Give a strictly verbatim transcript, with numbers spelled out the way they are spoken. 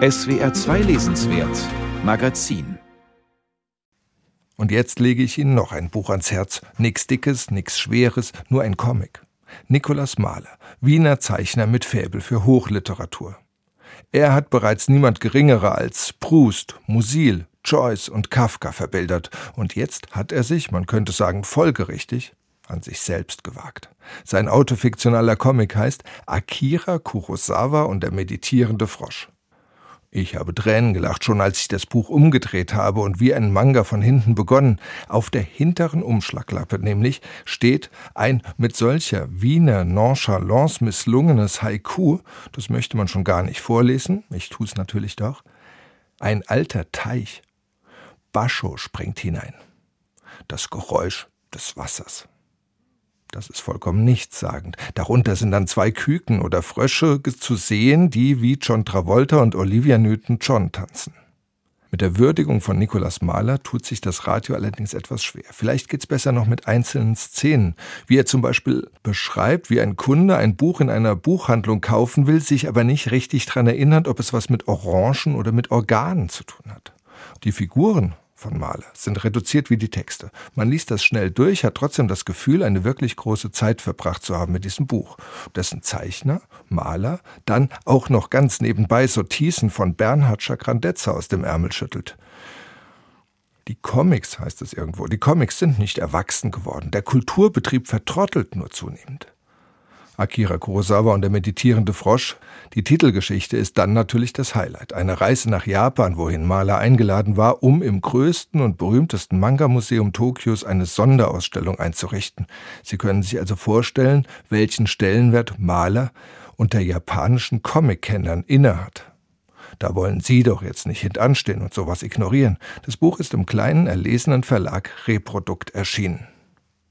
S W R zwei Lesenswert Magazin. Und jetzt lege ich Ihnen noch ein Buch ans Herz. Nix Dickes, nix Schweres, nur ein Comic. Nikolaus Mahler, Wiener Zeichner mit Faible für Hochliteratur. Er hat bereits niemand Geringere als Proust, Musil, Joyce und Kafka verbildert. Und jetzt hat er sich, man könnte sagen folgerichtig, an sich selbst gewagt. Sein autofiktionaler Comic heißt Akira Kurosawa und der meditierende Frosch. Ich habe Tränen gelacht, schon als ich das Buch umgedreht habe und wie ein Manga von hinten begonnen. Auf der hinteren Umschlaglappe nämlich steht ein mit solcher Wiener Nonchalance misslungenes Haiku, das möchte man schon gar nicht vorlesen, ich tue es natürlich doch. Ein alter Teich. Bascho springt hinein. Das Geräusch des Wassers. Das ist vollkommen nichtssagend. Darunter sind dann zwei Küken oder Frösche zu sehen, die wie John Travolta und Olivia Newton-John tanzen. Mit der Würdigung von Nikolaus Mahler tut sich das Radio allerdings etwas schwer. Vielleicht geht's besser noch mit einzelnen Szenen, wie er zum Beispiel beschreibt, wie ein Kunde ein Buch in einer Buchhandlung kaufen will, sich aber nicht richtig daran erinnert, ob es was mit Orangen oder mit Organen zu tun hat. Die Figuren von Mahler sind reduziert wie die Texte. Man liest das schnell durch, hat trotzdem das Gefühl, eine wirklich große Zeit verbracht zu haben mit diesem Buch. Dessen Zeichner, Mahler, dann auch noch ganz nebenbei Sortisen von Bernhard Schagrandetzer aus dem Ärmel schüttelt. Die Comics, heißt es irgendwo, die Comics sind nicht erwachsen geworden. Der Kulturbetrieb vertrottelt nur zunehmend. Akira Kurosawa und der meditierende Frosch. Die Titelgeschichte ist dann natürlich das Highlight. Eine Reise nach Japan, wohin Mahler eingeladen war, um im größten und berühmtesten Manga-Museum Tokios eine Sonderausstellung einzurichten. Sie können sich also vorstellen, welchen Stellenwert Mahler unter japanischen Comic-Kennern innehat. Da wollen Sie doch jetzt nicht hintanstehen und sowas ignorieren. Das Buch ist im kleinen, erlesenen Verlag Reprodukt erschienen.